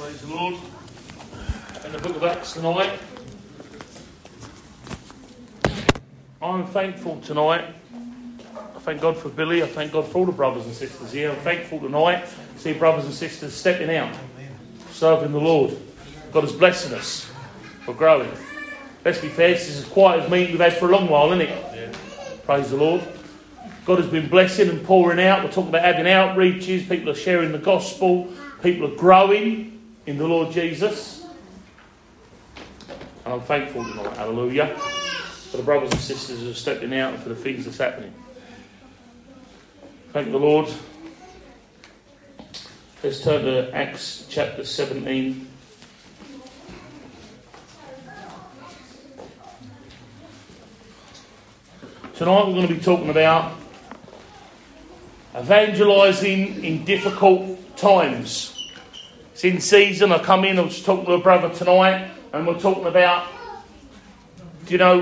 Praise the Lord. In the book of Acts tonight, I'm thankful tonight. I thank God for Billy. I thank God for all the brothers and sisters here. I'm thankful tonight to see brothers and sisters stepping out, serving the Lord. God is blessing us. We're growing. Let's be fair, this is as quiet as meeting we've had for a long while, isn't it? Yeah. Praise the Lord. God has been blessing and pouring out. We're talking about having outreaches. People are sharing the gospel. People are growing in the Lord Jesus. And I'm thankful tonight, hallelujah, for the brothers and sisters who are stepping out and for the things that's happening. Thank the Lord. Let's turn to Acts chapter 17. Tonight we're going to be talking about evangelising in difficult times. It's in season. I come in, I was talking to a brother tonight, and we're talking about, how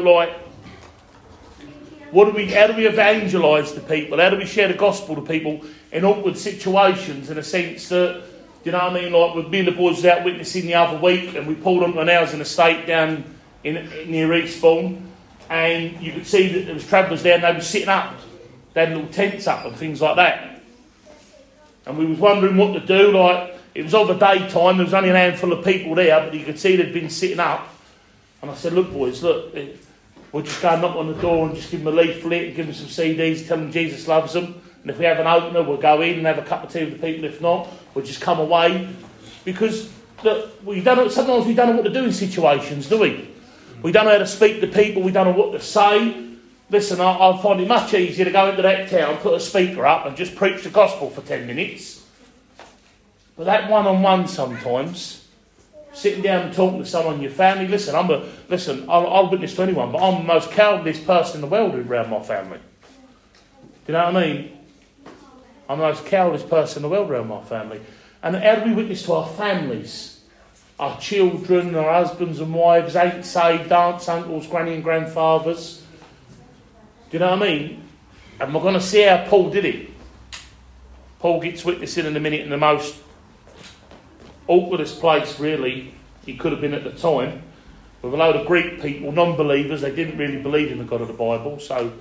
do we evangelise to people? How do we share the gospel to people in awkward situations, in a sense that, like with me and the boys was out witnessing the other week, and we pulled onto an housing estate down near Eastbourne, and you could see that there was travellers there and they were sitting up. They had little tents up and things like that. And we was wondering what to do. It was over daytime, there was only a handful of people there, but you could see they'd been sitting up. And I said, look boys, we'll just go and knock on the door and just give them a leaflet and give them some CDs, tell them Jesus loves them. And if we have an opener, we'll go in and have a cup of tea with the people. If not, we'll just come away. Because sometimes we don't know what to do in situations, do we? We don't know how to speak to people. We don't know what to say. Listen, I find it much easier to go into that town, put a speaker up and just preach the gospel for 10 minutes. But that one-on-one sometimes, sitting down and talking to someone in your family, I'll witness to anyone, but I'm the most cowardliest person in the world around my family. Do you know what I mean? I'm the most cowardliest person in the world around my family. And how do we witness to our families? Our children, our husbands and wives, ain't saved, aunts, uncles, granny and grandfathers. Do you know what I mean? And we're going to see how Paul did it. Paul gets witnessing in a minute in the most awkwardest place, really, he could have been at the time, with a load of Greek people, non-believers. They didn't really believe in the God of the Bible. So,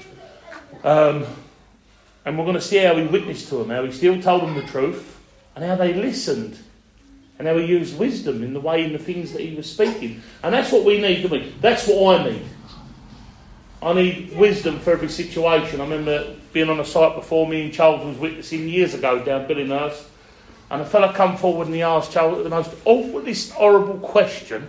and we're going to see how he witnessed to them, how he still told them the truth, and how they listened. And how he used wisdom in the things that he was speaking. And that's what we need to be. That's what I need. I need wisdom for every situation. I remember being on a site before, me and Charles was witnessing years ago down Billinghurst. And a fella come forward and he asked Charles the most awkwardest, horrible question.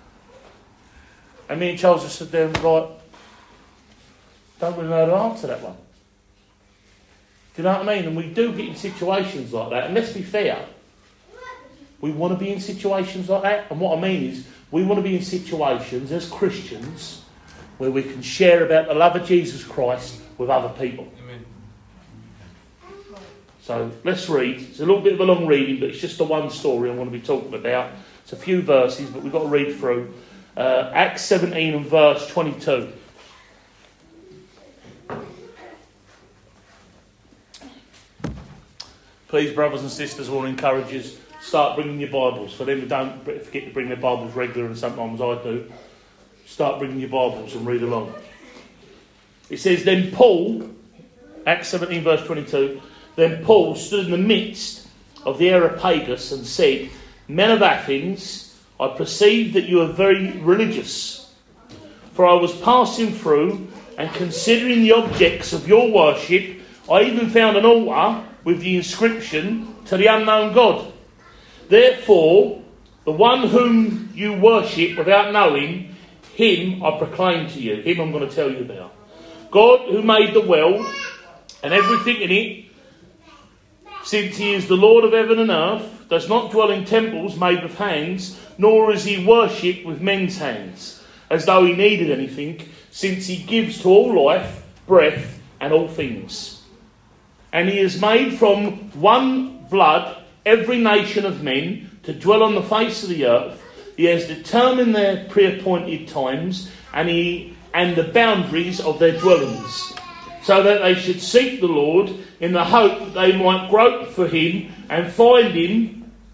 And me and Charles just stood there and was like, don't really know how to answer that one. Do you know what I mean? And we do get in situations like that. And let's be fair. We want to be in situations like that. And what I mean is, we want to be in situations as Christians where we can share about the love of Jesus Christ with other people. Amen. So let's read. It's a little bit of a long reading, but it's just the one story I want to be talking about. It's a few verses, but we've got to read through. Acts 17 and verse 22. Please, brothers and sisters, I want to encourage you, start bringing your Bibles. For them who don't forget to bring their Bibles regular, and sometimes I do, start bringing your Bibles and read along. It says, then Paul, Acts 17 verse 22, then Paul stood in the midst of the Areopagus and said, men of Athens, I perceive that you are very religious. For I was passing through and considering the objects of your worship, I even found an altar with the inscription, to the unknown God. Therefore, the one whom you worship without knowing, him I proclaim to you. Him I'm going to tell you about. God who made the world and everything in it, since he is the Lord of heaven and earth, does not dwell in temples made with hands, nor is he worshipped with men's hands, as though he needed anything, since he gives to all life, breath, and all things. And he has made from one blood every nation of men to dwell on the face of the earth. He has determined their pre-appointed times and the boundaries of their dwellings, so that they should seek the Lord in the hope that they might grope for him and find him,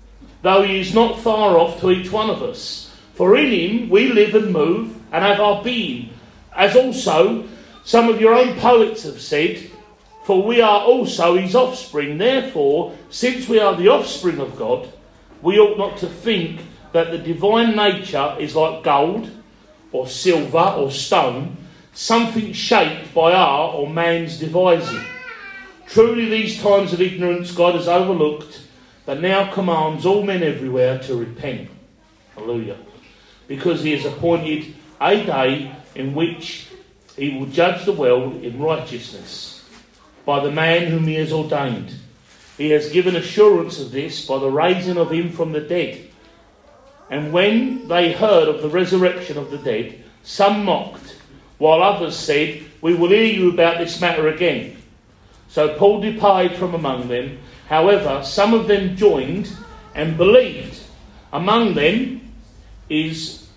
though he is not far off to each one of us. For in him we live and move and have our being, as also some of your own poets have said, for we are also his offspring. Therefore, since we are the offspring of God, we ought not to think that the divine nature is like gold or silver or stone, something shaped by our or man's devising. Truly these times of ignorance God has overlooked, but now commands all men everywhere to repent. Hallelujah. Because he has appointed a day in which he will judge the world in righteousness by the man whom he has ordained. He has given assurance of this by the raising of him from the dead. And when they heard of the resurrection of the dead, some mocked, while others said, we will hear you about this matter again. So Paul departed from among them. However, some of them joined and believed. Among them is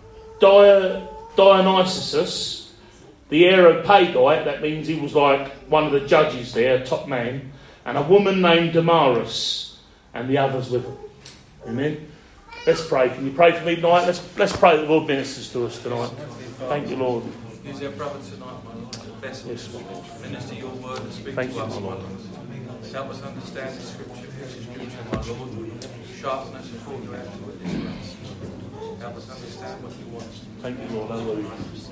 Dionysius, the Areopagite, that means he was like one of the judges there, top man, and a woman named Damaris, and the others with him. Amen. Let's pray. Can you pray for me tonight? Let's pray that the Lord ministers to us tonight. Thank you, Lord. Use our brother tonight, my Lord, as a vessel. Yes, Lord. Minister your word and speak Thank to you, us, my my Lord. Lord. Help us understand the scripture, my Lord. Sharpen us and call you out to it. Help us understand what you want. Thank you, Lord. Hallelujah.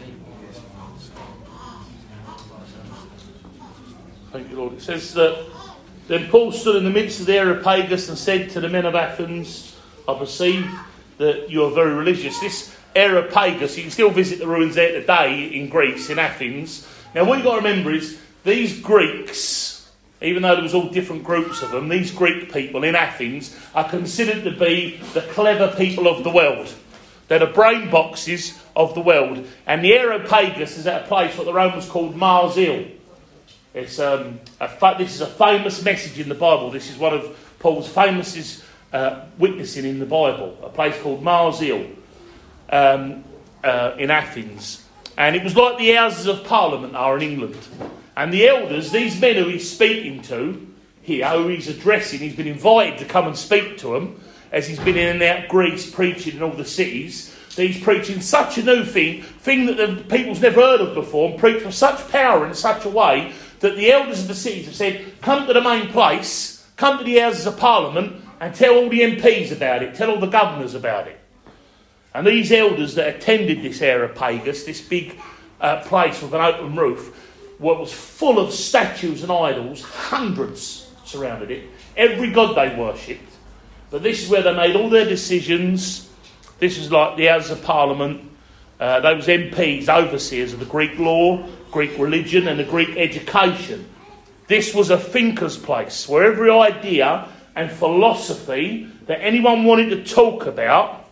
Thank you, Lord. It says that then Paul stood in the midst of the Areopagus and said to the men of Athens, I perceive that you are very religious. This Areopagus, you can still visit the ruins there today in Greece, in Athens. Now what you've got to remember is these Greeks, even though there was all different groups of them, these Greek people in Athens are considered to be the clever people of the world. They're the brain boxes of the world. And the Areopagus is at a place what the Romans called Mars Hill. It's this is a famous message in the Bible. This is one of Paul's famous witnessing in the Bible. A place called Mars Hill in Athens. And it was like the Houses of Parliament are in England. And the elders, these men who he's speaking to here, who he's addressing, he's been invited to come and speak to them, as he's been in and out Greece preaching in all the cities. He's preaching such a new thing that the people's never heard of before, and preached with such power in such a way that the elders of the cities have said, come to the main place, come to the Houses of Parliament, and tell all the MPs about it, tell all the governors about it. And these elders that attended this Areopagus, this big place with an open roof, what was full of statues and idols, hundreds surrounded it, every god they worshipped. But this is where they made all their decisions. This was like the Houses of Parliament. They was MPs, overseers of the Greek law, Greek religion and the Greek education. This was a thinker's place where every idea and philosophy that anyone wanted to talk about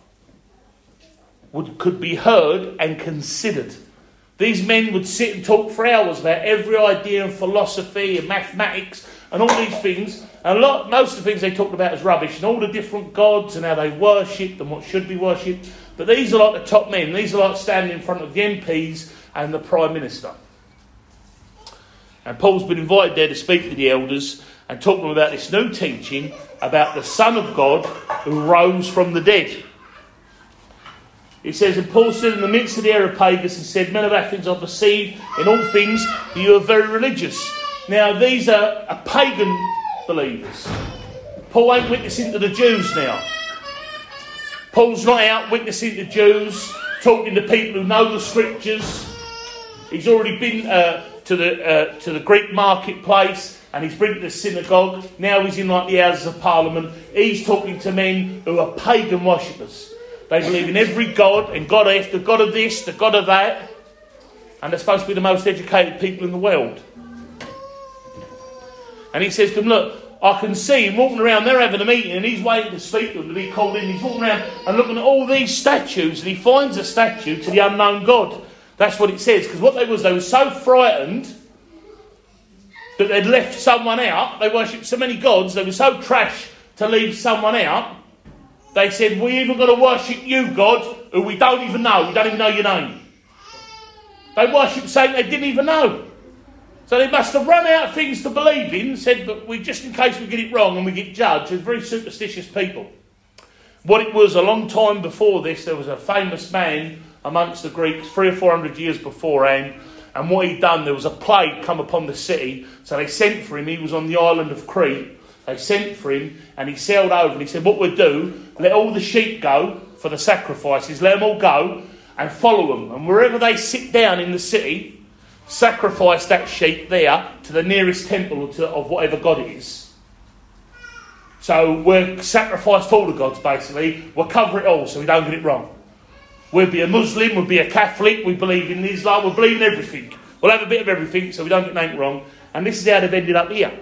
could be heard and considered. These men would sit and talk for hours about every idea and philosophy and mathematics and all these things. And most of the things they talked about is rubbish, and all the different gods and how they worshipped and what should be worshipped. But these are like the top men. These are like standing in front of the MPs and the Prime Minister. And Paul's been invited there to speak to the elders and talk to them about this new teaching about the Son of God who rose from the dead. It says, and Paul stood in the midst of the Areopagus and said, men of Athens, I perceive in all things that you are very religious. Now, these are pagan believers. Paul ain't witnessing to the Jews now. Paul's not out witnessing to Jews, talking to people who know the scriptures. He's already been to the Greek marketplace, and he's been to the synagogue. Now he's in like the Houses of Parliament. He's talking to men who are pagan worshippers. They believe in every god, and God F, the God of this, the God of that. And they're supposed to be the most educated people in the world. And he says to them, look, I can see him walking around, they're having a meeting, and he's waiting to speak to them to be called in. He's walking around and looking at all these statues, and he finds a statue to the unknown God. That's what it says, because what they were so frightened that they'd left someone out. They worshipped so many gods, they were so trash to leave someone out. They said, we're even going to worship you, God, who we don't even know. We don't even know your name. They worshipped something they didn't even know. So they must have run out of things to believe in, said, but just in case we get it wrong and we get judged, they're very superstitious people. What it was, a long time before this, there was a famous man amongst the Greeks, 300 or 400 years beforehand, and what he'd done, there was a plague come upon the city, so they sent for him. He was on the island of Crete. They sent for him, and he sailed over, and he said, what we'll do, let all the sheep go for the sacrifices, let them all go, and follow them, and wherever they sit down in the city, sacrifice that sheep there to the nearest temple of whatever god it is. So we're sacrificed to all the gods, basically. We'll cover it all so we don't get it wrong. We'll be a Muslim, we'll be a Catholic, we believe in Islam, we'll believe in everything. We'll have a bit of everything so we don't get anything wrong. And this is how they've ended up here.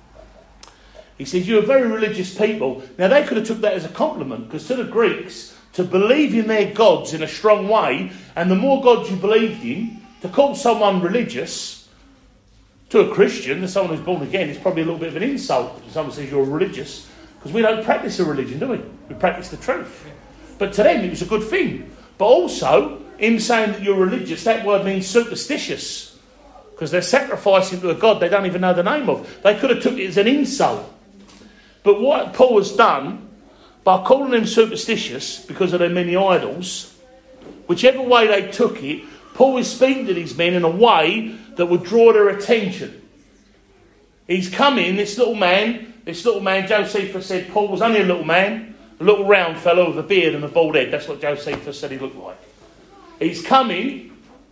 He says, you're very religious people. Now they could have took that as a compliment, because to the Greeks, to believe in their gods in a strong way, and the more gods you believed in, to call someone religious, to a Christian, to someone who's born again, is probably a little bit of an insult. If someone says you're religious, because we don't practice a religion, do we? We practice the truth. But to them, it was a good thing. But also, in saying that you're religious, that word means superstitious. Because they're sacrificing to a god they don't even know the name of. They could have took it as an insult. But what Paul has done, by calling them superstitious because of their many idols, whichever way they took it, Paul is speaking to these men in a way that would draw their attention. He's come in, this little man, Josephus said Paul was only a little man, a little round fellow with a beard and a bald head. That's what Josephus said he looked like. He's come in,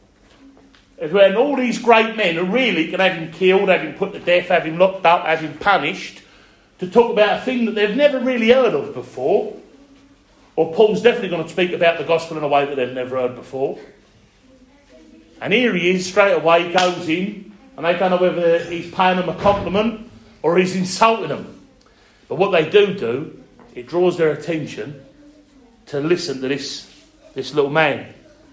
and all these great men who really can have him killed, have him put to death, have him locked up, have him punished, to talk about a thing that they've never really heard of before. Or Paul's definitely going to speak about the gospel in a way that they've never heard before. And here he is, straight away, he goes in, and they don't know whether he's paying them a compliment or he's insulting them. But what they do, it draws their attention to listen to this little man.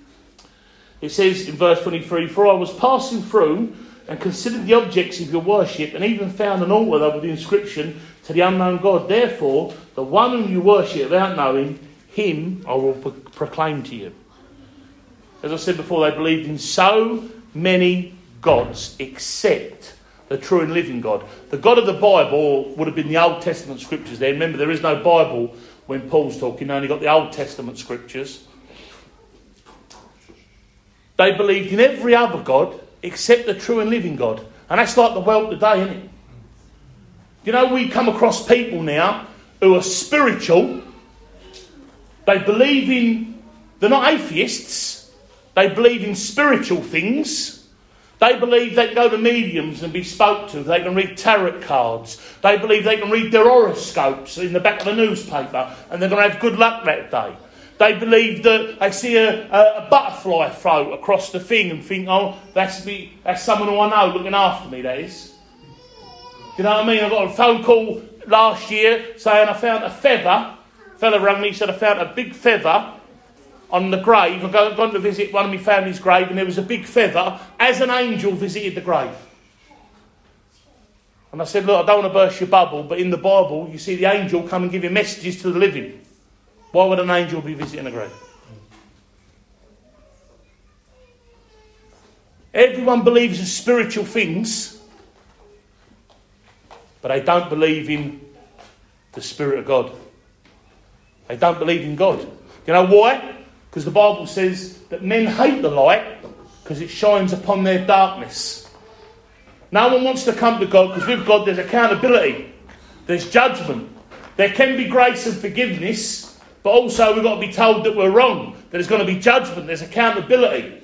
It says in verse 23, for I was passing through and considered the objects of your worship, and even found an altar there with the inscription, to the unknown God. Therefore, the one whom you worship without knowing, him I will proclaim to you. As I said before, they believed in so many gods except the true and living God. The God of the Bible would have been the Old Testament scriptures there. Remember, there is no Bible when Paul's talking. Only got the Old Testament scriptures. They believed in every other God except the true and living God. And that's like the world today, isn't it? You know, we come across people now who are spiritual. They believe in... They're not atheists. They believe in spiritual things. They believe they can go to mediums and be spoke to. They can read tarot cards. They believe they can read their horoscopes in the back of the newspaper and they're going to have good luck that day. They believe that they see a butterfly float across the thing and think, oh, that's someone who I know looking after me, that is. Do you know what I mean? I got a phone call last year saying I found a feather. A fella rang me, said I found a big feather on the grave. I've gone to visit one of my family's grave and there was a big feather as an angel visited the grave. And I said, look, I don't want to burst your bubble, but in the Bible you see the angel come and give you messages to the living. Why would an angel be visiting a grave? Everyone believes in spiritual things, but they don't believe in the Spirit of God. They don't believe in God. You know why? Because the Bible says that men hate the light because it shines upon their darkness. No one wants to come to God because with God there's accountability. There's judgment. There can be grace and forgiveness, but also we've got to be told that we're wrong. That there's going to be judgment. There's accountability.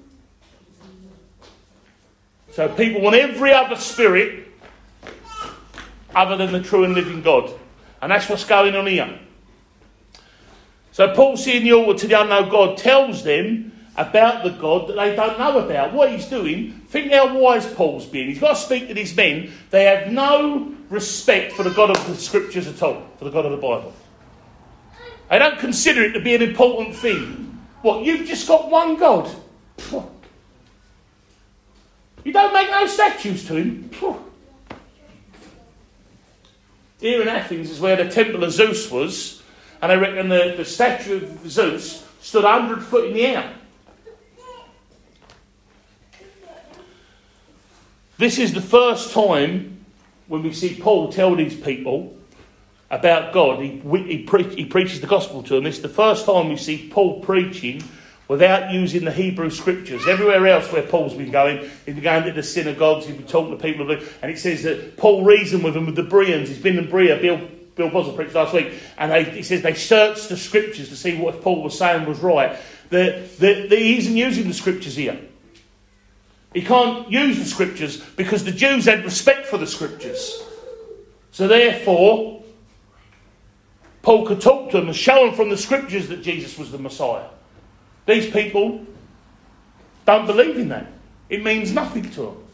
So people want every other spirit other than the true and living God. And that's what's going on here. So Paul, seeing the altar to the unknown God, tells them about the God that they don't know about. What he's doing, think how wise Paul's been. He's got to speak to these men. They have no respect for the God of the Scriptures at all, for the God of the Bible. They don't consider it to be an important thing. What, you've just got one God? You don't make no statues to him? Here in Athens is where the temple of Zeus was, and I reckon the statue of Zeus stood 100 foot in the air. This is the first time when we see Paul tell these people about God, he preaches the gospel to them. It's the first time we see Paul preaching without using the Hebrew scriptures. Everywhere else where Paul's been going, he's been going to the synagogues, he's been talking to people, and it says that Paul reasoned with them, with the Bereans. He's been in Berea. Bill Boswell preached last week, and he says they searched the scriptures to see what Paul was saying was right. He isn't using the scriptures here. He can't use the scriptures because the Jews had respect for the scriptures. So therefore, Paul could talk to them and show them from the scriptures that Jesus was the Messiah. These people don't believe in that. It means nothing to them.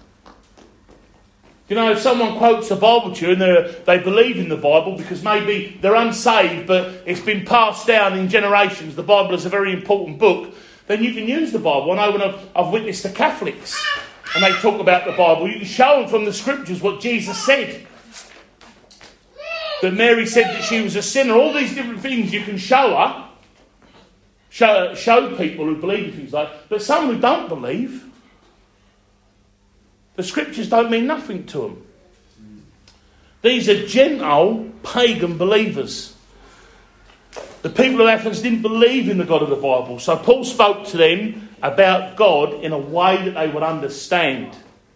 You know, if someone quotes the Bible to you and they believe in the Bible because maybe they're unsaved but it's been passed down in generations, the Bible is a very important book, then you can use the Bible. I know when I've witnessed the Catholics and they talk about the Bible, you can show them from the scriptures what Jesus said. That Mary said that she was a sinner. All these different things you can show her. Show people who believe in things like that. But some who don't believe, the scriptures don't mean nothing to them. These are Gentile, pagan believers. The people of Athens didn't believe in the God of the Bible. So Paul spoke to them about God in a way that they would understand.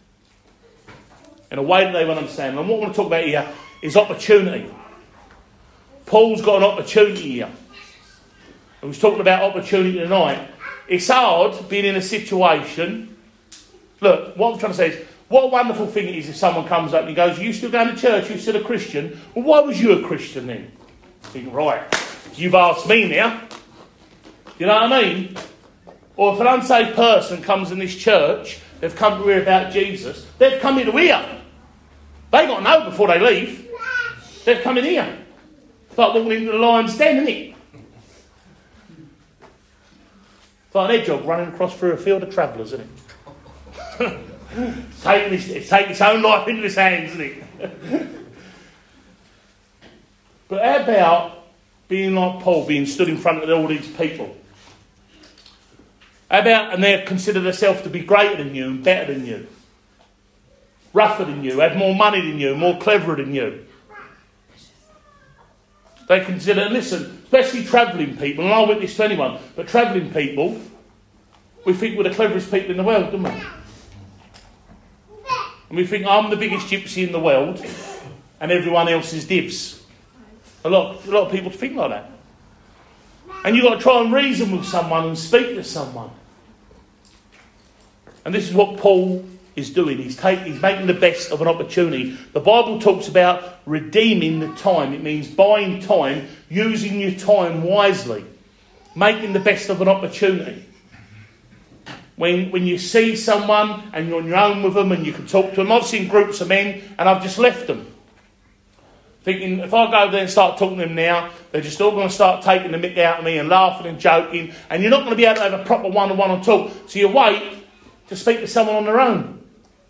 In a way that they would understand. And what I want to talk about here is opportunity. Paul's got an opportunity here. And we're talking about opportunity tonight. It's hard being in a situation. Look, what I'm trying to say is, what a wonderful thing it is if someone comes up and goes, "You still going to church? You still a Christian?" Well, why was you a Christian then? I think, right, you've asked me now. You know what I mean? Or if an unsaved person comes in this church, they've come to hear about Jesus, they've come here to hear. They got to know before they leave. They've come in here. It's like walking into the lion's den, isn't it? It's like an hedgehog running across through a field of travellers, isn't it? It's taking its own life into its hands, isn't it? But how about being like Paul, being stood in front of all these people? How about, and they consider themselves to be greater than you and better than you, rougher than you, have more money than you, more cleverer than you. They consider, listen, especially travelling people, and I witness this to anyone, but travelling people, we think we're the cleverest people in the world, don't we? And we think, I'm the biggest gypsy in the world, and everyone else is dibs. A lot of people think like that. And you've got to try and reason with someone and speak to someone. And this is what Paul is doing. He's making the best of an opportunity. The Bible talks about redeeming the time. It means buying time, using your time wisely, making the best of an opportunity. When you see someone and you're on your own with them and you can talk to them. I've seen groups of men and I've just left them. Thinking, if I go there and start talking to them now, they're just all going to start taking the mick out of me and laughing and joking. And you're not going to be able to have a proper one-on-one talk. So you wait to speak to someone on their own.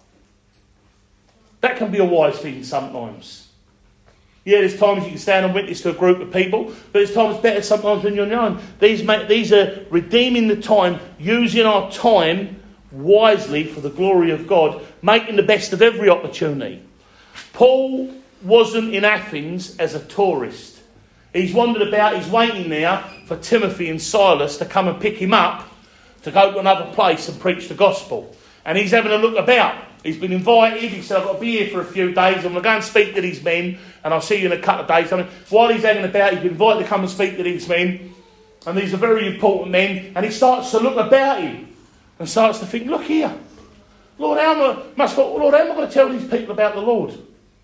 That can be a wise thing sometimes. Yeah, there's times you can stand and witness to a group of people, but there's times better sometimes when you're on your own. These are redeeming the time, using our time wisely for the glory of God, making the best of every opportunity. Paul wasn't in Athens as a tourist. He's wandered about, he's waiting there for Timothy and Silas to come and pick him up to go to another place and preach the gospel. And he's having a look about. He's been invited. He said, I've got to be here for a few days. I'm going to go and speak to these men and I'll see you in a couple of days. I mean, while he's hanging about, he's been invited to come and speak to these men. And these are very important men. And he starts to look about him and starts to think, look here. Lord, how am I going to tell these people about the Lord?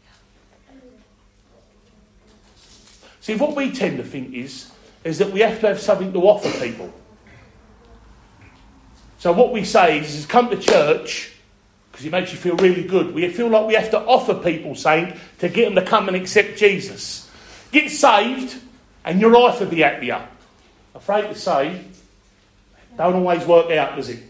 See, what we tend to think is that we have to have something to offer people. So what we say is come to church because it makes you feel really good. We feel like we have to offer people something to get them to come and accept Jesus. Get saved and your life will be happier. Afraid to say, don't always work out, does it?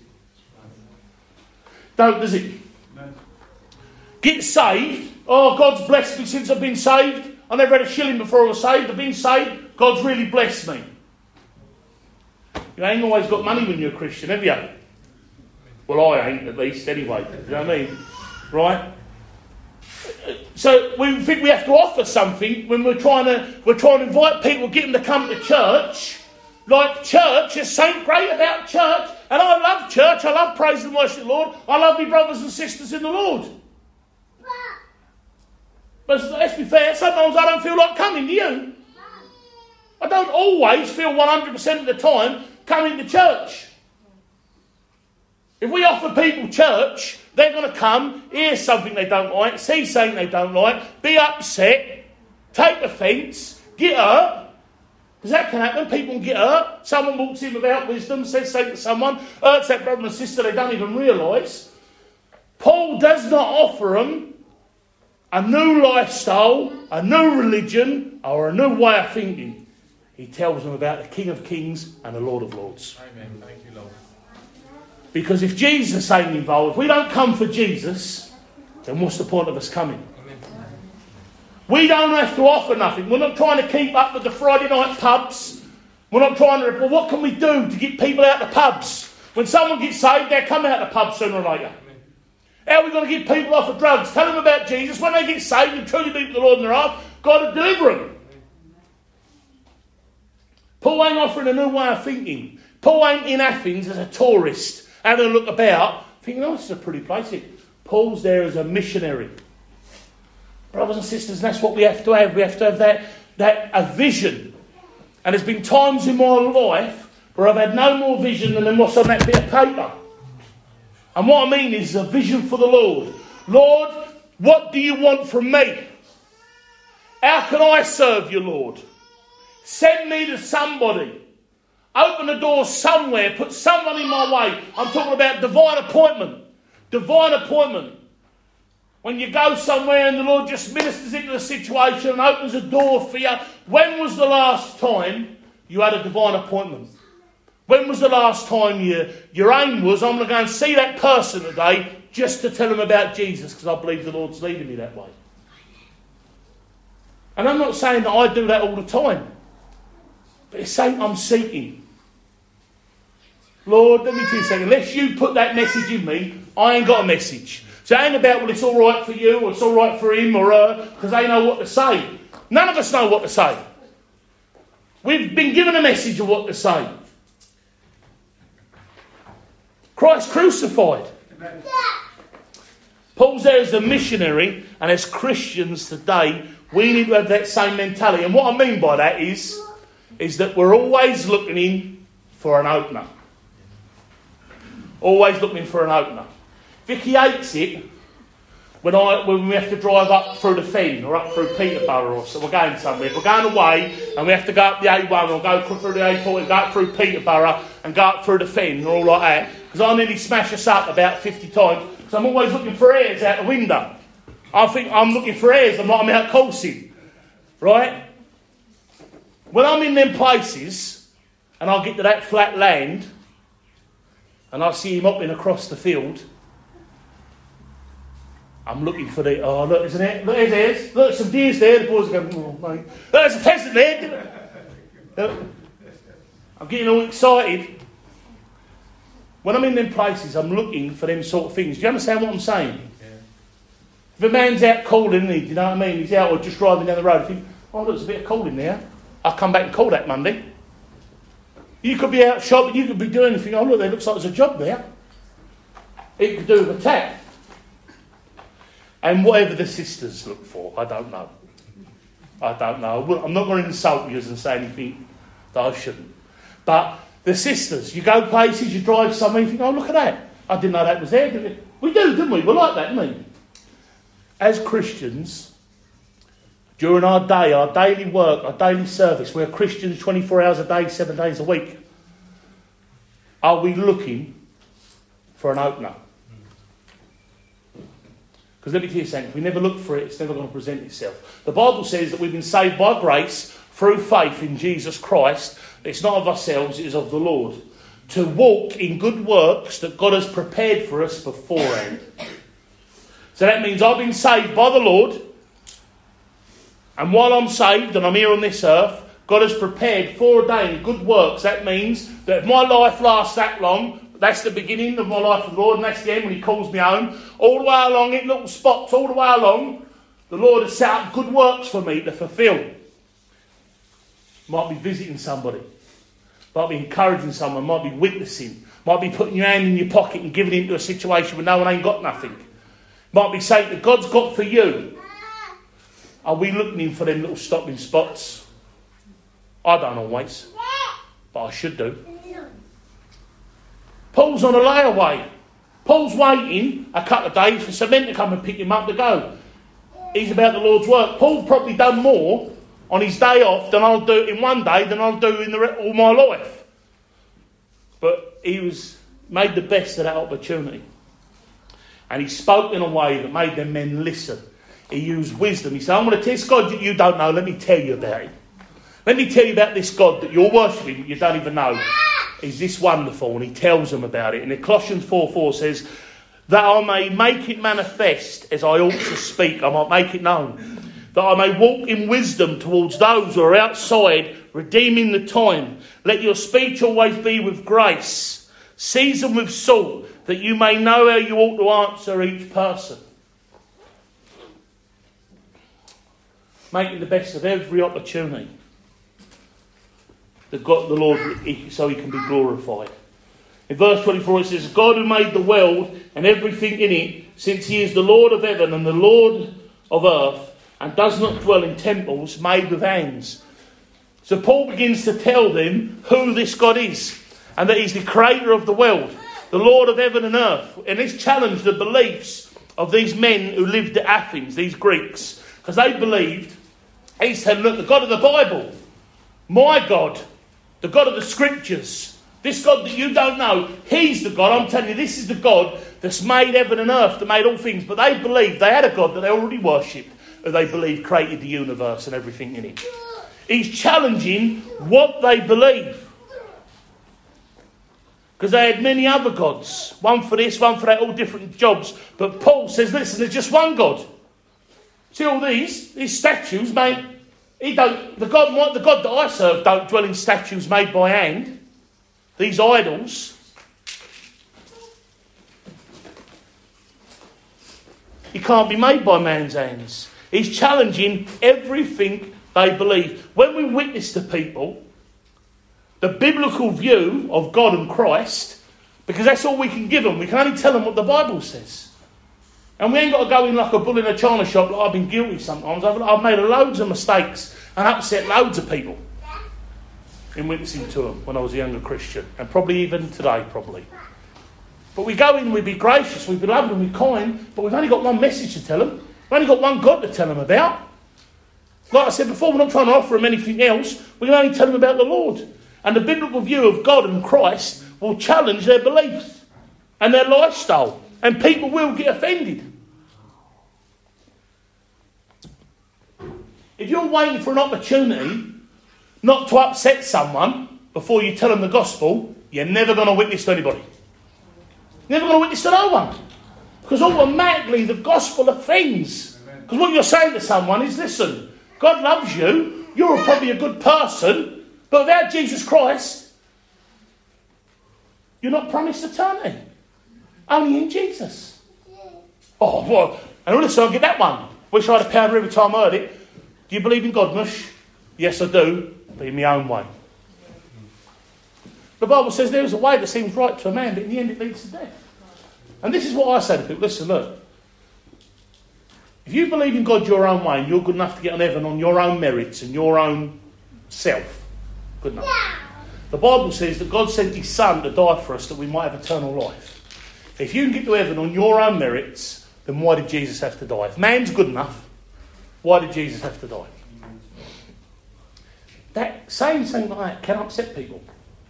Does it? No. Get saved. Oh, God's blessed me since I've been saved. I never had a shilling before I was saved. I've been saved. God's really blessed me. You ain't always got money when you're a Christian, have you? Well, I ain't, at least, anyway. You know what I mean? Right? So we think we have to offer something when we're trying to invite people, get them to come to church. Like church, there's something great about church. And I love church. I love praise and worship the Lord. I love my brothers and sisters in the Lord. But let's be fair, sometimes I don't feel like coming, do you? I don't always feel 100% of the time coming to church. If we offer people church, they're going to come, hear something they don't like, see something they don't like, be upset, take offence, get hurt. Because that can happen. People can get hurt. Someone walks in without wisdom, says something to someone, hurts that brother and sister they don't even realise. Paul does not offer them a new lifestyle, a new religion, or a new way of thinking. He tells them about the King of Kings and the Lord of Lords. Amen. Thank you, Lord. Because if Jesus ain't involved, if we don't come for Jesus, then what's the point of us coming? Amen. We don't have to offer nothing. We're not trying to keep up with the Friday night pubs. We're not trying to... Well, what can we do to get people out of the pubs? When someone gets saved, they'll come out of the pub sooner or later. Amen. How are we going to get people off of drugs? Tell them about Jesus. When they get saved and truly believe the Lord in their heart, God will deliver them. Paul ain't offering a new way of thinking. Paul ain't in Athens as a tourist, having a look about, thinking, oh, this is a pretty place here. Paul's there as a missionary. Brothers and sisters, that's what we have to have. We have to have that a vision. And there's been times in my life where I've had no more vision than what's on that bit of paper. And what I mean is a vision for the Lord. Lord, what do you want from me? How can I serve you, Lord? Send me to somebody. Open the door somewhere. Put someone in my way. I'm talking about divine appointment. Divine appointment. When you go somewhere and the Lord just ministers into the situation and opens a door for you. When was the last time you had a divine appointment? When was the last time your aim was, I'm going to go and see that person today just to tell them about Jesus because I believe the Lord's leading me that way. And I'm not saying that I do that all the time. But it's saying I'm seeking. Lord, let me tell you something. Unless you put that message in me, I ain't got a message. So it ain't about, well, it's all right for you or it's all right for him or her because they know what to say. None of us know what to say. We've been given a message of what to say. Christ crucified. Amen. Paul's there as a missionary, and as Christians today, we need to have that same mentality. And what I mean by that is that we're always looking in for an opener. Always looking for an opener. Vicky hates it when we have to drive up through the Fen or up through Peterborough, or so we're going somewhere. If we're going away and we have to go up the A1 or go through the A4 and go up through Peterborough and go up through the Fen or all like that, because I nearly smash us up about 50 times because I'm always looking for airs out the window. I think I'm looking for airs, I'm out coursing. Right? When I'm in them places and I get to that flat land and I see him hopping across the field, I'm looking for the... Oh, look, isn't it? Look, there's look, some deers there. The boys are going, oh, mate. Look, there's a pheasant there. Look, I'm getting all excited. When I'm in them places, I'm looking for them sort of things. Do you understand what I'm saying? Yeah. If a man's out calling, do you know what I mean? He's out or just driving down the road. I think, oh, look, there's a bit of calling there. I'll come back and call that Monday. You could be out shopping. You could be doing anything. Oh, look, there looks like there's a job there. It could do with a tap. And whatever the sisters look for, I don't know. I'm not going to insult you and say anything that I shouldn't. But the sisters, you go places, you drive somewhere, you think, oh, look at that. I didn't know that was there. We do, didn't we? We're like that, don't we? As Christians, during our day, our daily work, our daily service, we're Christians 24 hours a day, 7 days a week. Are we looking for an opener? Because let me tell you something, if we never look for it, it's never going to present itself. The Bible says that we've been saved by grace through faith in Jesus Christ. It's not of ourselves, it is of the Lord. To walk in good works that God has prepared for us beforehand. So that means I've been saved by the Lord. And while I'm saved and I'm here on this earth, God has prepared foreordained good works. That means that if my life lasts that long, that's the beginning of my life with the Lord, and that's the end when he calls me home. All the way along, in little spots, all the way along, The Lord has set up good works for me to fulfill. Might be visiting somebody. Might be encouraging someone. Might be witnessing. Might be putting your hand in your pocket and giving into a situation where no one ain't got nothing. Might be saying that God's got for you. Are we looking in for them little stopping spots? I don't always. But I should do. Paul's on a layaway. Paul's waiting a couple of days for cement to come and pick him up to go. He's about the Lord's work. Paul probably done more on his day off than I'll do in one day than I'll do in all my life. But he made the best of that opportunity. And he spoke in a way that made them men listen. He used wisdom. He said, I'm going to tell this God that you don't know. Let me tell you about him. Let me tell you about this God that you're worshipping that you don't even know. Is this wonderful? And he tells them about it. And in Colossians 4:4 says, that I may make it manifest as I ought to speak. I might make it known. That I may walk in wisdom towards those who are outside, redeeming the time. Let your speech always be with grace, seasoned with salt, that you may know how you ought to answer each person. Making the best of every opportunity that got the Lord, so he can be glorified. In verse 24 it says, God who made the world and everything in it, since he is the Lord of heaven and the Lord of earth, and does not dwell in temples made with hands. So Paul begins to tell them who this God is, and that he's the creator of the world, the Lord of heaven and earth. And this challenged the beliefs of these men who lived at Athens, these Greeks, because they believed, he said, look, the God of the Bible, my God, the God of the Scriptures, this God that you don't know, he's the God. I'm telling you, this is the God that's made heaven and earth, that made all things. But they believed they had a God that they already worshipped, who they believed created the universe and everything in it. He's challenging what they believe. Because they had many other gods. One for this, one for that, all different jobs. But Paul says, listen, there's just one God. See all these statues, mate. The God that I serve don't dwell in statues made by hand. These idols. He can't be made by man's hands. He's challenging everything they believe. When we witness to people, the biblical view of God and Christ, because that's all we can give them. We can only tell them what the Bible says. And we ain't got to go in like a bull in a china shop like I've been guilty sometimes. I've made loads of mistakes and upset loads of people in witnessing to them when I was a younger Christian. And probably even today, probably. But we go in, we be gracious, we be loving, we kind, but we've only got one message to tell them. We've only got one God to tell them about. Like I said before, we're not trying to offer them anything else. We can only tell them about the Lord. And the biblical view of God and Christ will challenge their beliefs and their lifestyle. And people will get offended. If you're waiting for an opportunity not to upset someone before you tell them the gospel, you're never going to witness to anybody. You're never going to witness to no one. Because automatically the gospel offends. Because what you're saying to someone is, listen, God loves you, you're probably a good person, but without Jesus Christ, you're not promised eternity. Only in Jesus. Oh, well, and listen, I'll get that one. Wish I had a powder every time I heard it. Do you believe in God, Mush? Yes, I do, but in my own way. The Bible says there is a way that seems right to a man, but in the end it leads to death. And this is what I say to people. Listen, look. If you believe in God your own way and you're good enough to get on heaven on your own merits and your own self, good enough. The Bible says that God sent his Son to die for us that we might have eternal life. If you can get to heaven on your own merits, then why did Jesus have to die? If man's good enough, why did Jesus have to die? That saying something like that can upset people.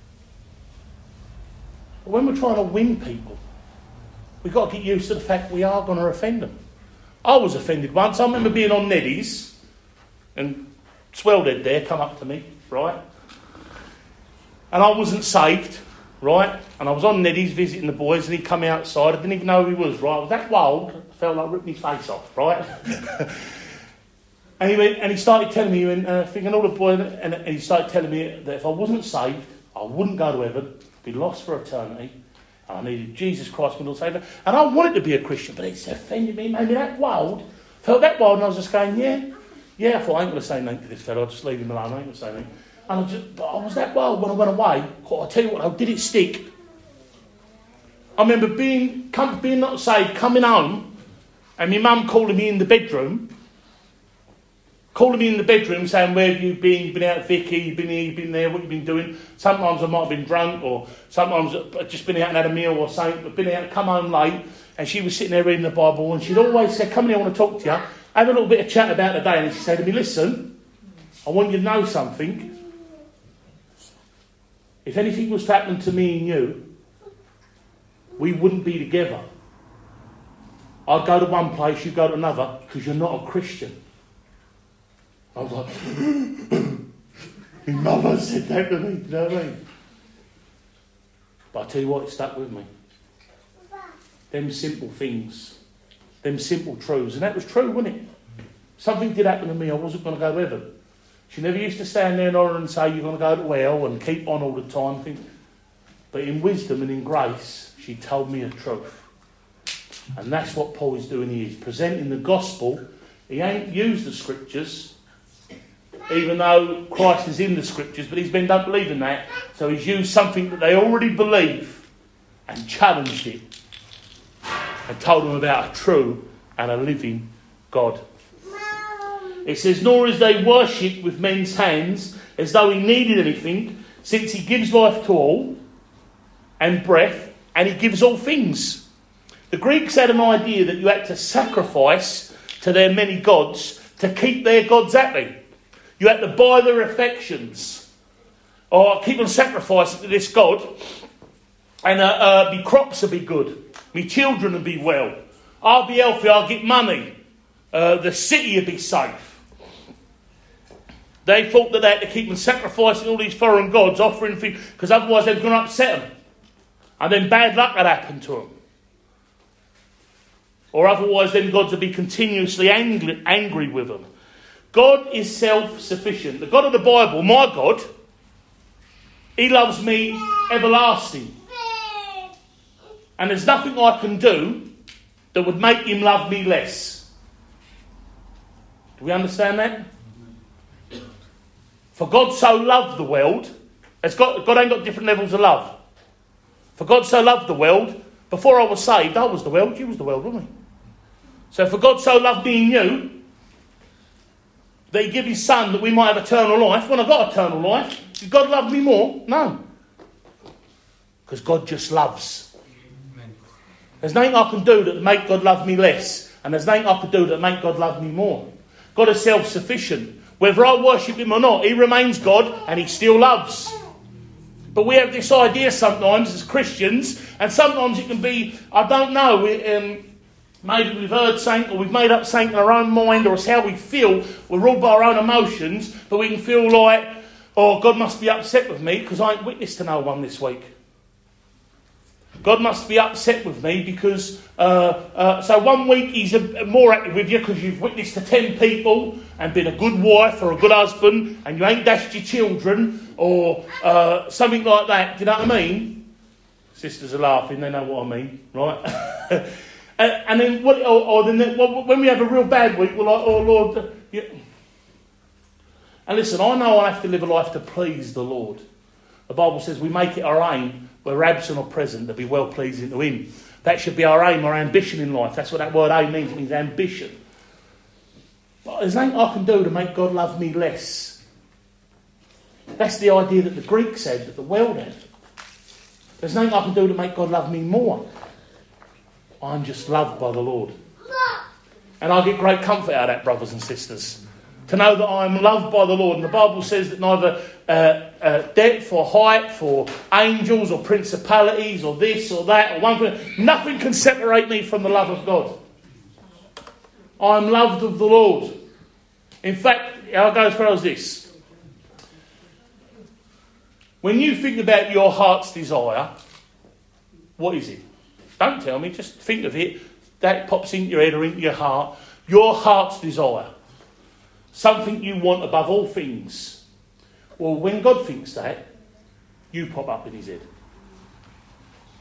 But when we're trying to win people, we've got to get used to the fact we are going to offend them. I was offended once. I remember being on Neddy's and Swelldead there come up to me, right? And I wasn't saved, right? And I was on Neddy's visiting the boys and he'd come outside. I didn't even know who he was, right? I was that wild, I felt like ripping his face off, right? And he went, and he started telling me, thinking all the boys, and he started telling me that if I wasn't saved, I wouldn't go to heaven, be lost for eternity. And I needed Jesus Christ, my Lord Saviour. And I wanted to be a Christian, but it's offended me, made me that wild. Felt that wild, and I was just going, yeah. I thought, I ain't going to say nothing to this fella. I'll just leave him alone. I ain't going to say nothing. And I was that wild when I went away. I tell you what, how did it stick? I remember being not saved, coming home, and my mum calling me in the bedroom, saying, where have you been? You've been out with Vicky, you've been here, you've been there, what have you been doing? Sometimes I might have been drunk, or sometimes I've just been out and had a meal or something, but been out, come home late, and she was sitting there reading the Bible, and she'd always say, come here, I want to talk to you, have a little bit of chat about the day, and she'd say to me, listen, I want you to know something. If anything was to happen to me and you, we wouldn't be together. I'd go to one place, you'd go to another, because you're not a Christian. I was like, my mother said that to me, do you know what I mean? But I tell you what, it stuck with me. Them simple things, them simple truths, and that was true, wasn't it? Something did happen to me, I wasn't going to go to heaven. She never used to stand there and say, you're going to go to hell and keep on all the time. But in wisdom and in grace, she told me the truth. And that's what Paul is doing here. He's presenting the gospel. He ain't used the scriptures, even though Christ is in the scriptures, but these men don't believe in that. So he's used something that they already believe and challenged it and told them about a true and a living God. It says, nor is they worship with men's hands as though he needed anything, since he gives life to all and breath, and he gives all things. The Greeks had an idea that you had to sacrifice to their many gods to keep their gods happy. You had to buy their affections, or keep on sacrificing to this god, and my crops will be good, my children will be well, I'll be healthy, I'll get money, the city will be safe. They thought that they had to keep on sacrificing all these foreign gods, offering things, because otherwise they were going to upset them. And then bad luck had happened to them. Or otherwise then gods would be continuously angry with them. God is self-sufficient. The God of the Bible, my God, he loves me everlasting. And there's nothing I can do that would make him love me less. Do we understand that? For God so loved the world, God ain't got different levels of love. For God so loved the world, before I was saved, I was the world, you was the world, wasn't he? So for God so loved me and you, that he gave his son that we might have eternal life. When I got eternal life, did God love me more? No. Because God just loves. Amen. There's nothing I can do that make God love me less. And there's nothing I can do that make God love me more. God is self-sufficient. Whether I worship him or not, he remains God and he still loves. But we have this idea sometimes as Christians, and sometimes it can be, I don't know, maybe we've heard something or we've made up something in our own mind, or it's how we feel. We're ruled by our own emotions, but we can feel like, oh, God must be upset with me because I ain't witnessed to no one this week. God must be upset with me because, so one week he's more active with you because you've witnessed to 10 people and been a good wife or a good husband and you ain't dashed your children or something like that. Do you know what I mean? Sisters are laughing, they know what I mean, right? and then, when we have a real bad week, we're like, oh Lord. Yeah. And listen, I know I have to live a life to please the Lord. The Bible says we make it our aim, whether absent or present, to be well pleasing to him. That should be our aim, our ambition in life. That's what that word aim means. It means ambition. But there's nothing I can do to make God love me less. That's the idea that the Greeks had, that the world had. There's nothing I can do to make God love me more. I'm just loved by the Lord. And I get great comfort out of that, brothers and sisters. To know that I'm loved by the Lord. And the Bible says that neither depth or height for angels or principalities or this or that or one thing, nothing can separate me from the love of God. I'm loved of the Lord. In fact, I'll go as far as this. When you think about your heart's desire, what is it? Don't tell me, just think of it. That pops into your head or into your heart. Your heart's desire. Something you want above all things. Well, when God thinks that, you pop up in his head.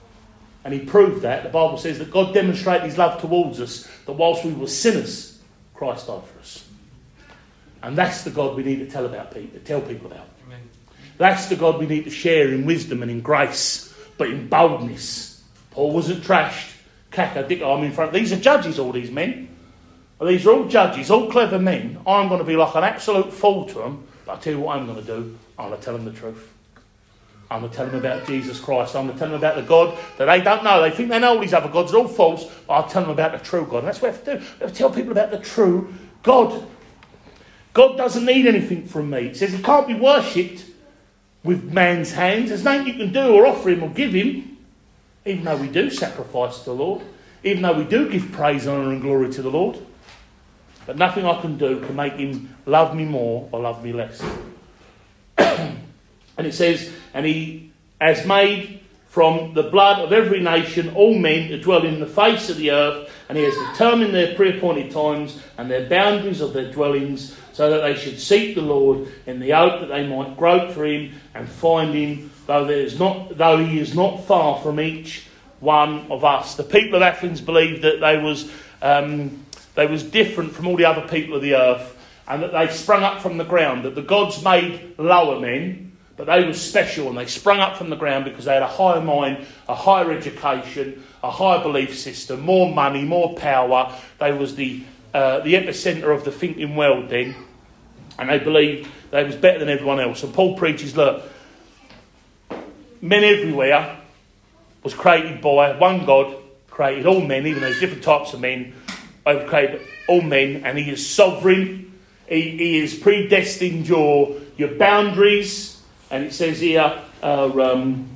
And he proved that. The Bible says that God demonstrated his love towards us, that whilst we were sinners, Christ died for us. And that's the God we need to tell people about. Amen. That's the God we need to share in wisdom and in grace, but in boldness. Paul wasn't trashed. Cacker, dick arm in front. These are judges, all these men. These are all judges, all clever men. I'm going to be like an absolute fool to them, but I'll tell you what I'm going to do. I'm going to tell them the truth. I'm going to tell them about Jesus Christ. I'm going to tell them about the God that they don't know. They think they know all these other gods. They're all false. But I'll tell them about the true God. And that's what we have to do. We have to tell people about the true God. God doesn't need anything from me. It says he can't be worshipped with man's hands. There's nothing you can do or offer him or give him. Even though we do sacrifice to the Lord. Even though we do give praise, honour and glory to the Lord. But nothing I can do can make him love me more or love me less. And it says, and he has made from the blood of every nation all men to dwell in the face of the earth, and he has determined their pre-appointed times and their boundaries of their dwellings, so that they should seek the Lord in the hope that they might grope for him and find him, though he is not far from each one of us. The people of Athens believed that they was different from all the other people of the earth, and that they sprung up from the ground, that the gods made lower men, but they were special, and they sprung up from the ground because they had a higher mind, a higher education, a higher belief system, more money, more power. They was the epicentre of the thinking world then, and they believed they was better than everyone else. And Paul preaches, look, men everywhere was created by one God, created all men, even though there's different types of men, created all men, and he is sovereign. He is predestined your boundaries. And it says here, and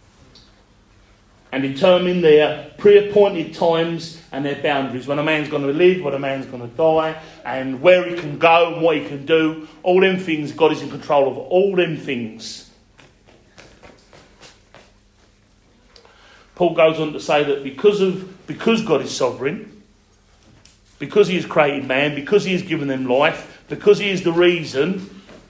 determine their pre-appointed times and their boundaries. When a man's going to live, when a man's going to die, and where he can go and what he can do. All them things, God is in control of all them things. Paul goes on to say that because God is sovereign, because he has created man, because he has given them life, because he is the reason,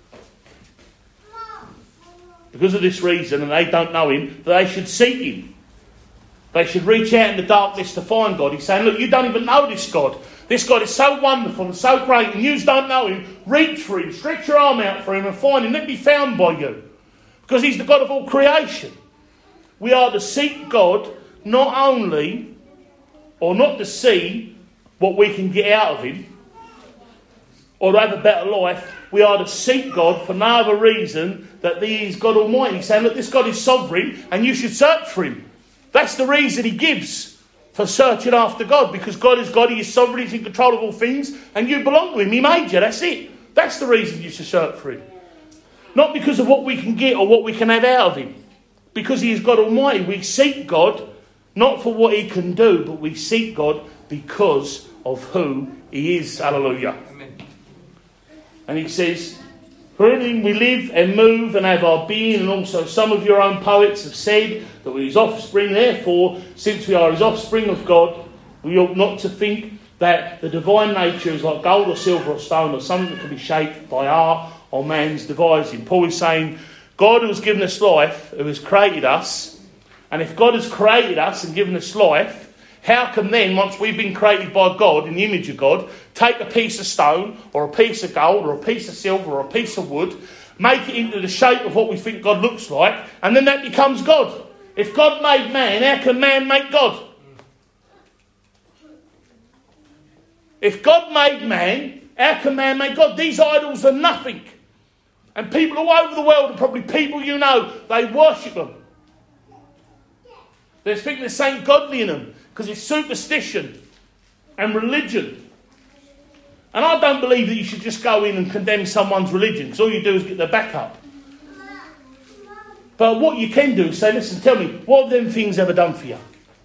because of this reason, and they don't know him, that they should seek him. They should reach out in the darkness to find God. He's saying, look, you don't even know this God. This God is so wonderful and so great, and you don't know him. Reach for him, stretch your arm out for him and find him. Let him be found by you. Because he's the God of all creation. We are to seek God not only, or not to see what we can get out of him, or to have a better life. We are to seek God for no other reason that he is God Almighty. He's saying, look, this God is sovereign and you should search for him. That's the reason he gives for searching after God. Because God is God, he is sovereign, he's in control of all things, and you belong to him. He made you, that's it. That's the reason you should search for him. Not because of what we can get or what we can have out of him. Because he is God Almighty. We seek God not for what he can do, but we seek God because of who he is. Hallelujah. And he says, for in him we live and move and have our being, and also some of your own poets have said that we're his offspring. Therefore, since we are his offspring of God, we ought not to think that the divine nature is like gold or silver or stone or something that can be shaped by art or man's devising. Paul is saying, God who has given us life, who has created us, and if God has created us and given us life, how can then, once we've been created by God, in the image of God, take a piece of stone, or a piece of gold, or a piece of silver, or a piece of wood, make it into the shape of what we think God looks like, and then that becomes God? If God made man, how can man make God? If God made man, how can man make God? These idols are nothing. And people all over the world, and probably people you know, they worship them. They think there's something godly in them. Because it's superstition and religion. And I don't believe that you should just go in and condemn someone's religion, because all you do is get their back up. But what you can do is say, listen, tell me, what have them things ever done for you?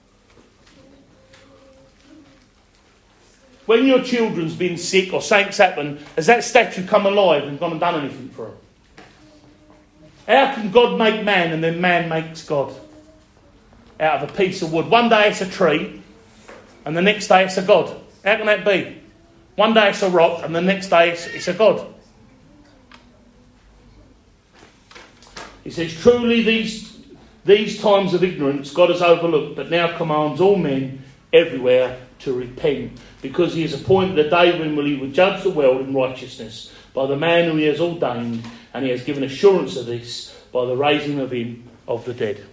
When your children's been sick or something's happened, has that statue come alive and gone and done anything for them? How can God make man and then man makes God? Out of a piece of wood. One day it's a tree and the next day it's a God. How can that be? One day it's a rock and the next day it's a God. He says, truly these times of ignorance God has overlooked, but now commands all men everywhere to repent, because he has appointed a day when he will judge the world in righteousness by the man whom he has ordained, and he has given assurance of this by the raising of him of the dead.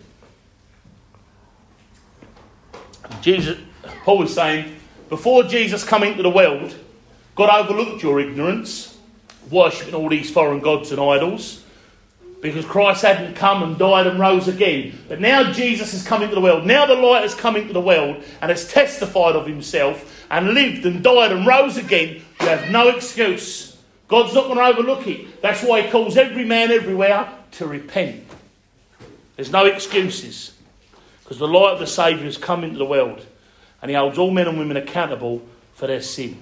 Paul is saying, before Jesus came into the world, God overlooked your ignorance, worshipping all these foreign gods and idols, because Christ hadn't come and died and rose again. But now Jesus has come into the world. Now the light has come into the world and has testified of himself and lived and died and rose again. You have no excuse. God's not going to overlook it. That's why he calls every man everywhere to repent. There's no excuses, because the light of the Saviour has come into the world and he holds all men and women accountable for their sin.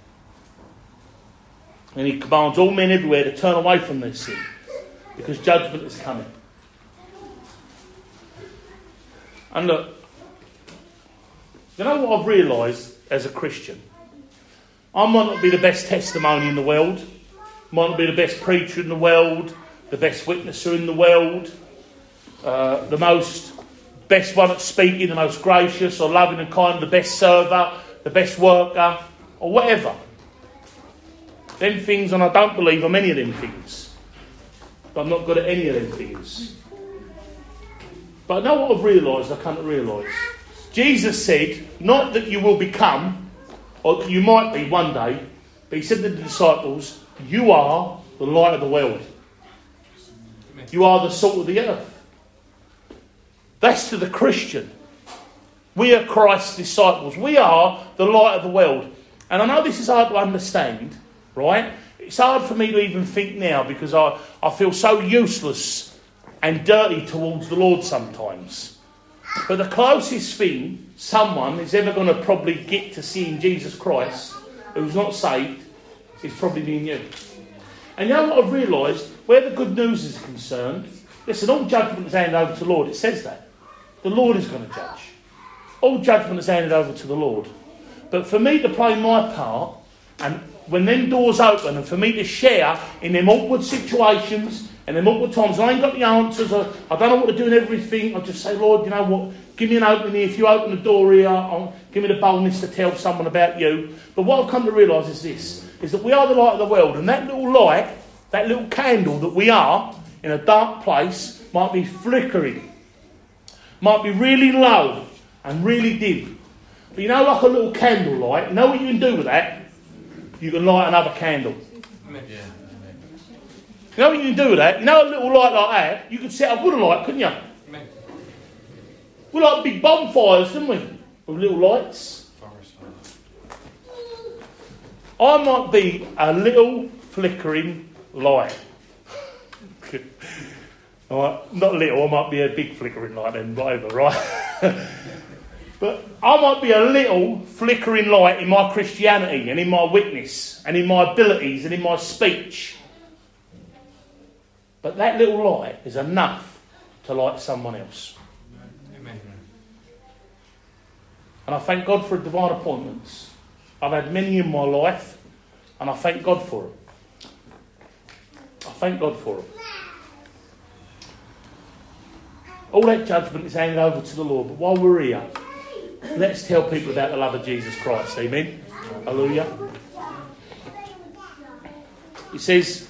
And he commands all men everywhere to turn away from their sin, because judgment is coming. And look, you know what I've realised as a Christian? I might not be the best testimony in the world, might not be the best preacher in the world, the best witnesser in the world, the most best one at speaking, the most gracious or loving and kind, the best server, the best worker, or whatever. Them things, and I don't believe I'm any of them things. But I'm not good at any of them things. But I know what I've realised, I can't realise. Jesus said, not that you will become, or that you might be one day, but he said to the disciples, you are the light of the world. You are the salt of the earth. That's to the Christian. We are Christ's disciples. We are the light of the world. And I know this is hard to understand, right? It's hard for me to even think now, because I feel so useless and dirty towards the Lord sometimes. But the closest thing someone is ever going to probably get to seeing Jesus Christ, who's not saved, is probably me and you. And you know what I've realised? Where the good news is concerned, listen, all judgment is handed over to the Lord. It says that. The Lord is going to judge. All judgment is handed over to the Lord. But for me to play my part, and when them doors open, and for me to share in them awkward situations and them awkward times, I ain't got the answers, I don't know what to do in everything, I just say, Lord, you know what, give me an opening here. If you open the door here, give me the boldness to tell someone about you. But what I've come to realise is this, is that we are the light of the world, and that little light, that little candle that we are in a dark place, might be flickering, might be really low and really dim. But you know, like a little candle light, you know what you can do with that? You can light another candle. You know what you can do with that? You know a little light like that? You could set up with a light, couldn't you? We like big bonfires, didn't we? With little lights. I might be a little flickering light. Right, not little, I might be a big flickering light then, whatever, right? But I might be a little flickering light in my Christianity and in my witness and in my abilities and in my speech. But that little light is enough to light someone else. Amen. And I thank God for divine appointments. I've had many in my life, and I thank God for them. I thank God for them. All that judgment is handed over to the Lord. But while we're here, let's tell people about the love of Jesus Christ. Amen. Hallelujah. He says,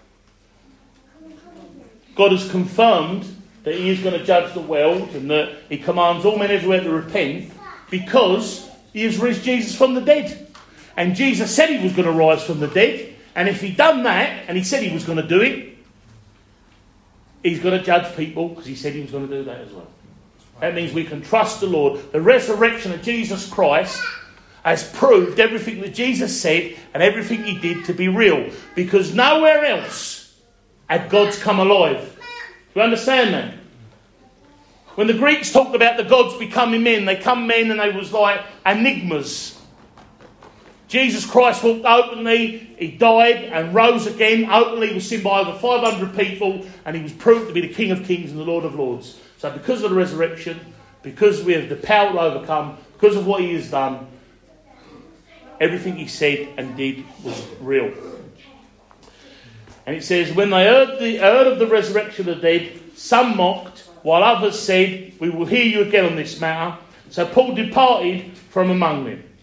God has confirmed that he is going to judge the world, and that he commands all men everywhere to repent, because he has raised Jesus from the dead. And Jesus said he was going to rise from the dead. And if he'd done that, and he said he was going to do it, he's going to judge people, because he said he was going to do that as well. That means we can trust the Lord. The resurrection of Jesus Christ has proved everything that Jesus said and everything he did to be real. Because nowhere else had gods come alive. Do you understand that? When the Greeks talked about the gods becoming men, they come men and they was like enigmas. Jesus Christ walked openly, he died and rose again. Openly, he was seen by over 500 people, and he was proved to be the King of Kings and the Lord of Lords. So because of the resurrection, because we have the power to overcome, because of what he has done, everything he said and did was real. And it says, when they heard of the resurrection of the dead, some mocked, while others said, we will hear you again on this matter. So Paul departed from among them.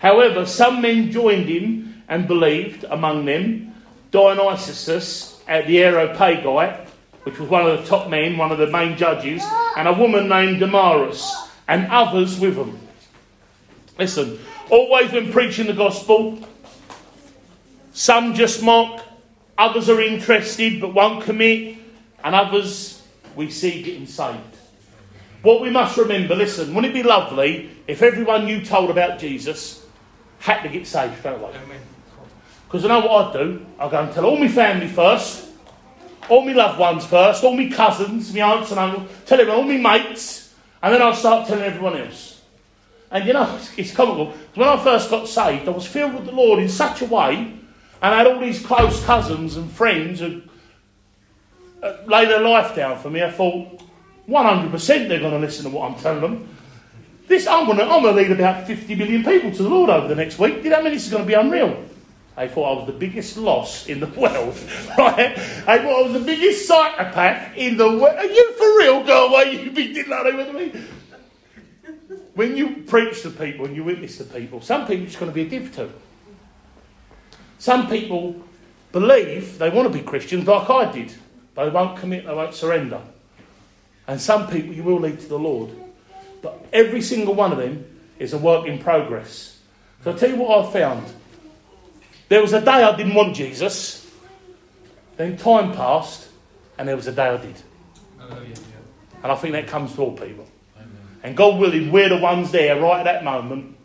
However, some men joined him and believed, among them Dionysius at the Areopagite, which was one of the top men, one of the main judges, and a woman named Damaris, and others with them. Listen, always when preaching the gospel, some just mock, others are interested but won't commit, and others we see getting saved. What we must remember, listen, wouldn't it be lovely if everyone you told about Jesus had to get saved straight away? Because I know what I'd do. I'll go and tell all my family first, all my loved ones first, all my cousins, my aunts and uncles, tell them all my mates, and then I'll start telling everyone else. And you know, it's comical. When I first got saved, I was filled with the Lord in such a way, and I had all these close cousins and friends who laid their life down for me. I thought, 100% they're going to listen to what I'm telling them. I'm going to lead about 50 million people to the Lord over the next week. Do you know what I mean? This is going to be unreal. I thought I was the biggest loss in the world, right? I thought I was the biggest psychopath in the world. Are you for real? Go away, you big diddler with me. When you preach to people and you witness to people, some people it's going to be a div to. Some people believe they want to be Christians like I did. They won't commit, they won't surrender. And some people you will lead to the Lord. But every single one of them is a work in progress. So I'll tell you what I found. There was a day I didn't want Jesus. Then time passed, and there was a day I did. And I think that comes to all people. Amen. And God willing, we're the ones there right at that moment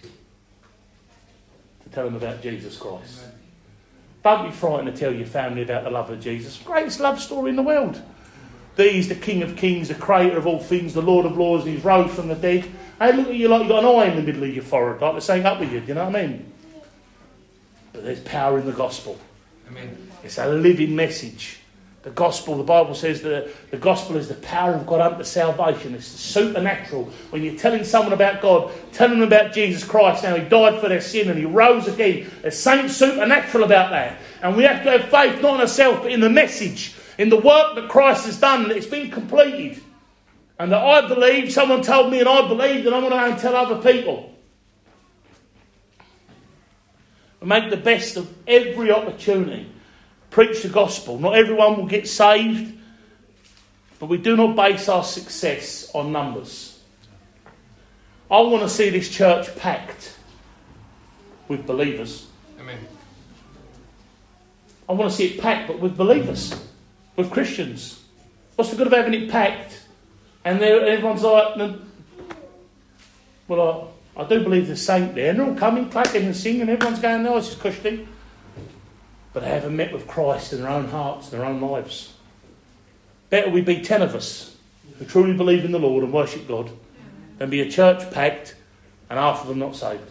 to tell them about Jesus Christ. Amen. Don't be frightened to tell your family about the love of Jesus. Greatest love story in the world. That He's the King of Kings, the Creator of all things, the Lord of Lords, and He's rose from the dead. They look at you like you've got an eye in the middle of your forehead, like they're saying up with you, do you know what I mean? But there's power in the gospel. Amen. It's a living message. The gospel, the Bible says that the gospel is the power of God unto salvation. It's supernatural. When you're telling someone about God, telling them about Jesus Christ, now He died for their sin and He rose again. There's something supernatural about that. And we have to have faith not in ourselves but in the message, in the work that Christ has done, that it's been completed. And that I believe, someone told me and I believed, and I'm going to go and tell other people. We make the best of every opportunity. Preach the gospel. Not everyone will get saved, but we do not base our success on numbers. I want to see this church packed with believers. Amen. I want to see it packed, but with believers, with Christians. What's the good of having it packed and everyone's like, well, I do believe there's a saint there, and they're all coming, clapping and singing, everyone's going, no, this is Christian. But they haven't met with Christ in their own hearts, their own lives. Better we be 10 of us who truly believe in the Lord and worship God than be a church packed and half of them not saved.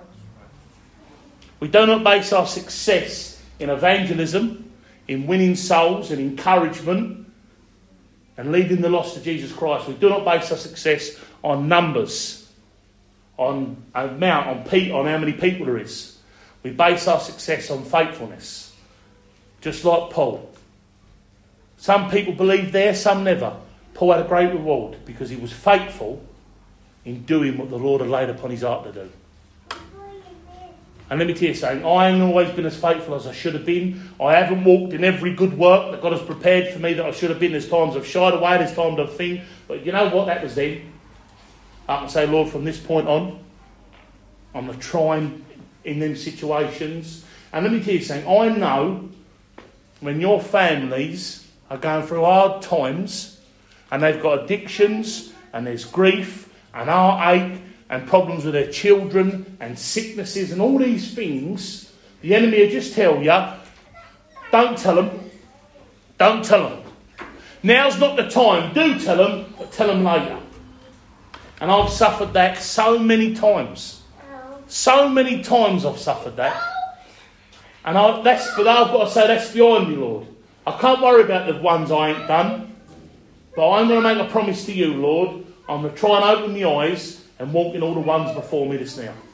We do not base our success in evangelism, in winning souls and encouragement and leading the lost to Jesus Christ. We do not base our success on numbers, on amount, on how many people there is. We base our success on faithfulness. Just like Paul. Some people believe there, some never. Paul had a great reward because he was faithful in doing what the Lord had laid upon his heart to do. And let me tell you something, I ain't always been as faithful as I should have been. I haven't walked in every good work that God has prepared for me that I should have been. There's times I've shied away, there's times I've thinned. But you know what? That was then. I can say, Lord, from this point on, I'm going to try and in them situations. And let me tell you something, I know when your families are going through hard times and they've got addictions and there's grief and heartache and problems with their children and sicknesses and all these things, the enemy will just tell you, don't tell them, don't tell them. Now's not the time, do tell them, but tell them later. And I've suffered that so many times. So many times I've suffered that. And but I've got to say, that's behind me, Lord. I can't worry about the ones I ain't done. But I'm going to make a promise to you, Lord. I'm going to try and open my eyes and walk in all the ones before me this now.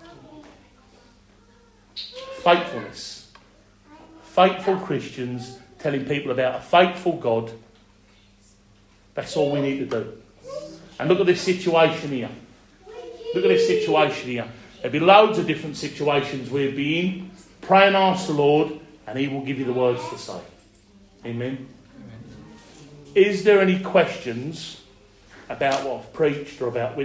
Faithfulness. Faithful Christians telling people about a faithful God. That's all we need to do. And look at this situation here. Look at this situation here. There'll be loads of different situations we'll be in. Pray and ask the Lord, and He will give you the words to say. Amen. Is there any questions about what I've preached or about